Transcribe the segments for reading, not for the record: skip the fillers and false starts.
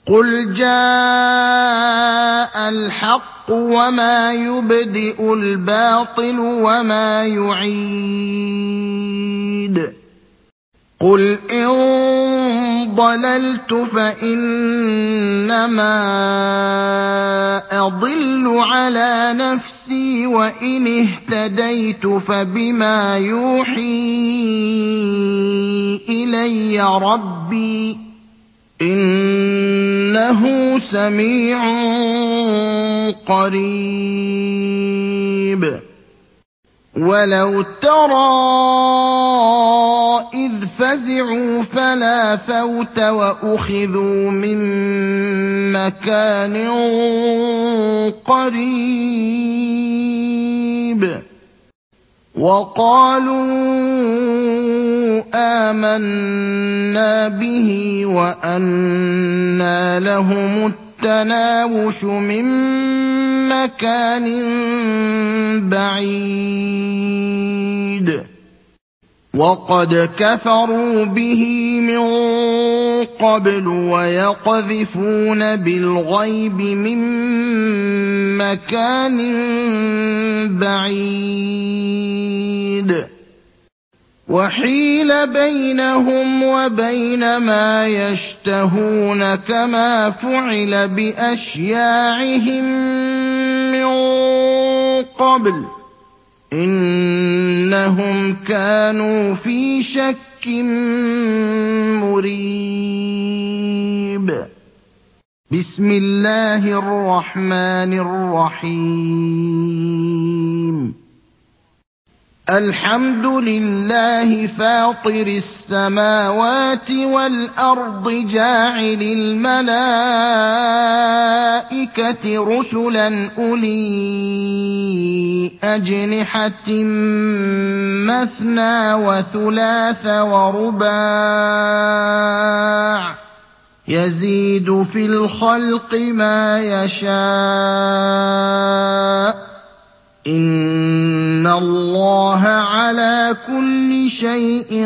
قُلْ جَاءَ الْحَقُّ وَمَا يُبْدِئُ الْبَاطِلُ وَمَا يُعِيدُ قُلْ إِن ضَلَلْتُ فَإِنَّمَا أَضِلُّ عَلَىٰ نَفْسِي وَإِنِ اهْتَدَيْتُ فَبِمَا يُوحِي إِلَيَّ رَبِّي ۚ إِنَّهُ سَمِيعٌ قَرِيبٌ وَلَوْ تَرَىٰ إِذْ فَزِعُوا فَلَا فَوْتَ وَأُخِذُوا مِن مَّكَانٍ قَرِيبٍ وَقَالُوا آمَنَّا بِهِ وَأَنَّىٰ لَهُمُ التَّنَاوُشُ مِن مَّكَانٍ بَعِيدٍ وَقَدْ كَفَرُوا بِهِ مِن قَبْلُ وَيَقْذِفُونَ بِالْغَيْبِ مِن مَّكَانٍ بَعِيدٍ وَحِيلَ بَيْنَهُمْ وَبَيْنَ مَا يَشْتَهُونَ كَمَا فُعِلَ بِأَشْيَاعِهِم مِّن قَبْلُ ۚ إِنَّهُمْ كَانُوا فِي شَكٍّ مُّرِيبٍ بِسْمِ اللَّهِ الرَّحْمَٰنِ الرَّحِيمِ الْحَمْدُ لِلَّهِ فَاطِرِ السَّمَاوَاتِ وَالْأَرْضِ جَاعِلِ الْمَلَائِكَةِ رُسُلًا أُولِي أَجْنِحَةٍ مَّثْنَىٰ وَثُلَاثَ وَرُبَاعَ ۚ يَزِيدُ فِي الْخَلْقِ مَا يَشَاءُ ۚ إِنَّ اللَّهَ عَلَىٰ كُلِّ شَيْءٍ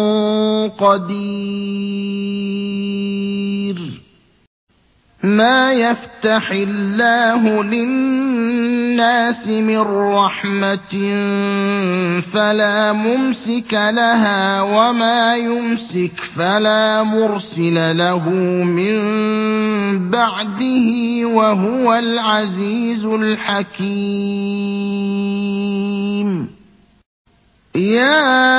قَدِيرٌ مَا يَفْتَحِ اللَّهُ لِلنَّاسِ مِن رَّحْمَةٍ فَلَا مُمْسِكَ لَهَا وَمَا يُمْسِكْ فَلَا مُرْسِلَ لَهُ مِن بَعْدِهِ ۚ وَهُوَ الْعَزِيزُ الْحَكِيمُ يَا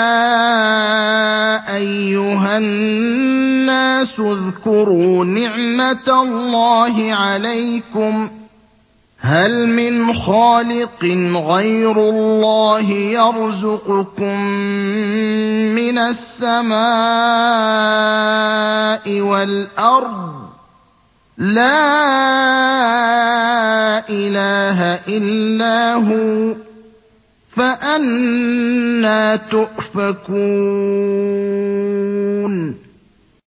أَيُّهَا النَّاسُ اذْكُرُوا نِعْمَةَ اللَّهِ عَلَيْكُمْ ۚ هَلْ مِنْ خَالِقٍ غَيْرُ اللَّهِ يَرْزُقُكُم مِّنَ السَّمَاءِ وَالْأَرْضِ ۚ لَا إِلَٰهَ إِلَّا هُوَ ۖ فَأَنَّىٰ تُؤْفَكُونَ